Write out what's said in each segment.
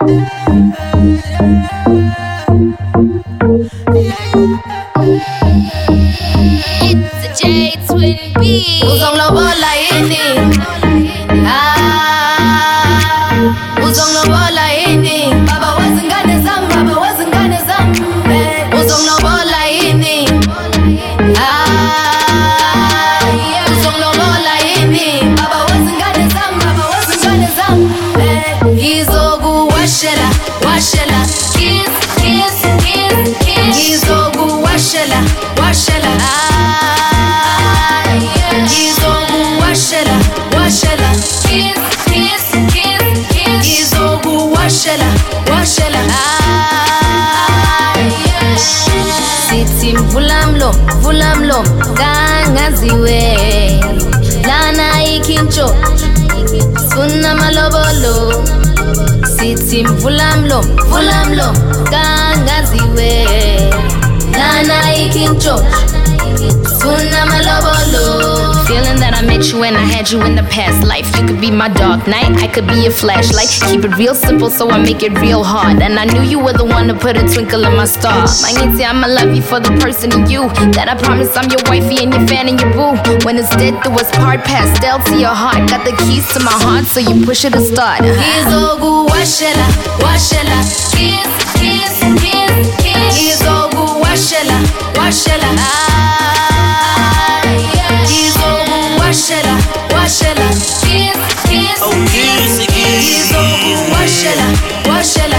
It's a J Twin B. Uzongilobola yini? Uzongilobola yini? Baba wezingane zami, baba wezingane zami. Uzongilobola yini? Uzongilobola yini? Baba wezingane zami, baba wezingane zami. Ngizokuwashela, washela, kiss, kiss, kiss, kiss. Ngizokuwashela, washela. Ngizokuwashela, washela, kiss, kiss, kiss, kiss. Ngizokuwashela, washela. Sithi mvula mlomo, kangaziwe. Lana ikincho, sifuna malobolo. Sithi mvula mlomo, kangaziwe. Lana ikincho, sifuna malobolo. Feeling that I met you and I had you in the past life. You could be my dark night, I could be your flashlight. Keep it real simple so I make it real hard. And I knew you were the one to put a twinkle in my star. Mangiti, I'ma love you for the person in you. That I promise I'm your wifey and your fan and your boo. When it's dead do us part, pastel to your heart. Got the keys to my heart so you push it to start. Ngizokuwashela, washela, kiss, kiss, kiss, kiss. Ngizokuwashela, washela. Ngizokuwashela, washela, kiss, kiss, kiss. Ngizokuwashela, washela.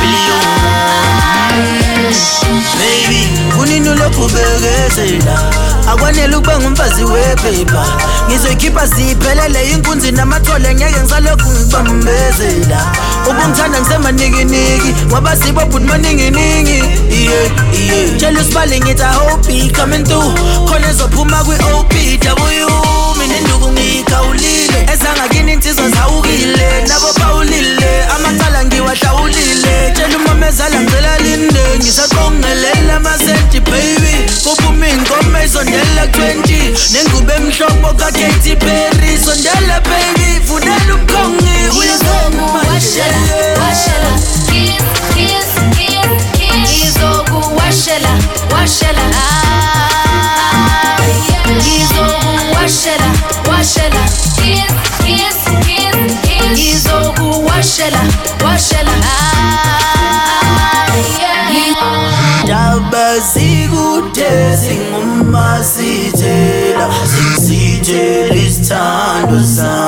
Baby, kunini ulokhu bekezela? Akwanele ukuba ngumfazi wephepha. Ngizoyikhipha siphelele inkunzi namathole ngeke ngisalokhu ngibambezela. Ubungithanda ngisemanikiniki ngoba sibobhuti maninginingi. Yeah. Tshela usibali ngithi I hope he coming through. Khona ezophuma kwi-OPW. Mina induku ngiyikhawulile ezangakini insizwa zawukile nabo bawulile amacala ngiwahlawulile. Tshela umamezala ngicela linde ngisaqongelela amasenti baby. Kuphuma ingoma isondela 20 nengubo emhlophe kaKaty Perry. Sondela baby funela umkhongi. Ngizokuwashela, washela, kiss, kiss, kiss, kiss. Ngizokuwashela, washela. Ngizokuwashela, washela, kiss, kiss, kiss, kiss. Ngizokuwashela, washela. Daba zikude singumasithela, sisithela isithando sami.